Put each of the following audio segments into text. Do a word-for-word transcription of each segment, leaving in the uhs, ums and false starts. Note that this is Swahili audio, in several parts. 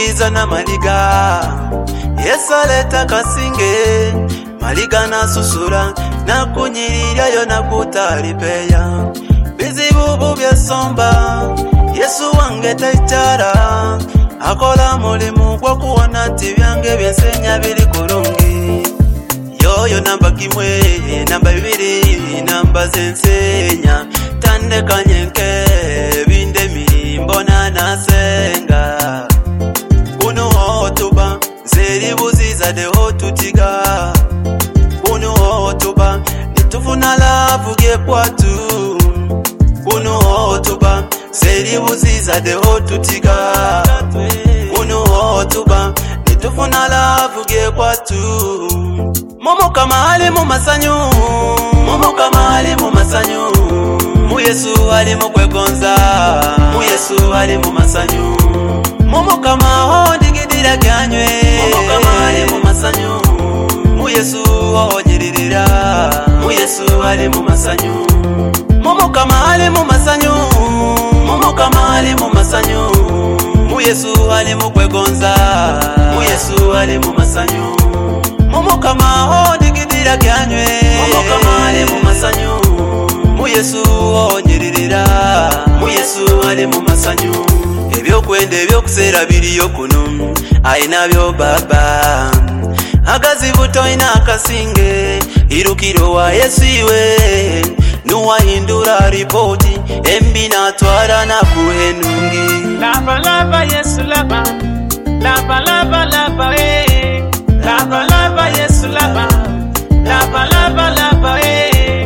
buziza na maliga. Yesu aleta kasinge, maliga na susura, na kunyirira yo na kutalipeya. Bizibu bubya somba, Yesu wange taichara, akola mulimu kwa kuona tibyange byensenya bili kurungi. Yoyo namba kimwe, namba bibiri, namba zensenya, tandeka nyenke, binde mirimbo na nasenga. Kuno hotuba, zeri buziza de hotutiga. Kuno hotuba, nitufuna lavu ge kwatu. Kuno hotuba, zeri buziza de hotutiga. Kuno hotuba, nitufuna lavu ge kwatu. Momo kama ali mu masanyu, Momo kama ali mu masanyu, mu Yesu ali mu kwegonza, mu Yesu ali mu masanyu. Momo kama ho digidira kyanywe, Momo kama ali mu masanyu, mu Yesu ho nyiririra, mu Yesu ali mu masanyu. Momo kama ali mu masanyu, Momo kama ali mu masanyu, mu Yesu ali mu kwegonza, mu Yesu ali mu masanyu. Momo kama ho digidira kyanywe, Momo kama ali mu masanyu, mu Yesu ho nyiririra, mu Yesu ali mu masanyu. Ebyo kwende ebyo kusera biriyo kuno, aina byo baba. Agazi buto ina kasinge, irukiro wa Yesu iwe. Nuwa hindura ripoti, embi na twara na kuhenungi. Lava lava Yesu lava, lava lava lava eh. Lava lava Yesu lava, lava lava lava eh.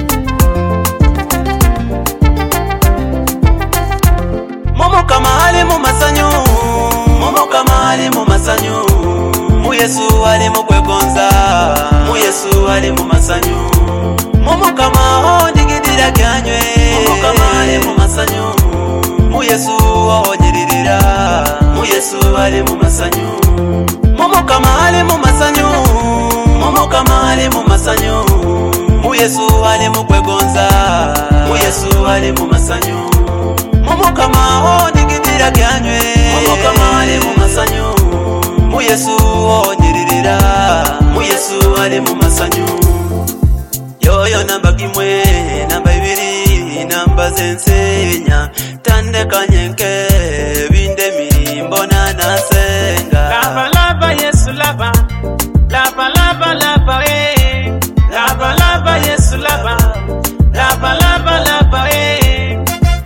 Momo kama ali mu masanyu, Momo kama ali mu masanyu, mu Yesu ali mu kwegonza, mu Yesu ali mu masanyu. Momo kama ho digidira kyanywe, Momo kama ali mu masanyu, mu Yesu ho nyiririra, mu Yesu ali mu masanyu. Momo kama ali mu masanyu, Momo kama ali mu masanyu, mu Yesu ali mu kwegonza, mu Yesu ali mu masanyu. Momo kama ho digidira kyanywe, Momo kama ali mu masanyu, mu Yesu ho nyiririra, mu Yesu ali mu masanyu. Yoyo namba kimwe, namba ibiri, namba zensenya, tandeka nyenke, binde mirimbo na nasenga. Lava lava Yesu lava, lava lava lava eh. Lava lava Yesu lava, lava lava lava eh.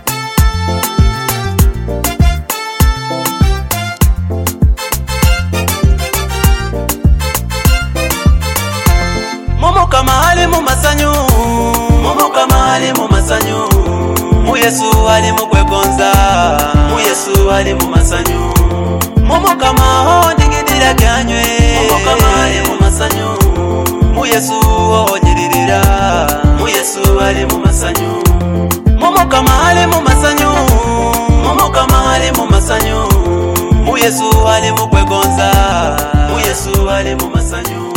Momo kama ali mu masanyu, Momo kama ali mu masanyu, mu Yesu ali mu kwegonza, mu Yesu ali mu masanyu. Momo kama ho digidira kyanywe, Momo kama ali mu masanyu, mu Yesu ho nyiririra, mu Yesu ali mu masanyu. Momo kama ali mu masanyu, Momo kama ali mu masanyu, mu Yesu ali mu kwegonza, mu Yesu ali mu masanyu.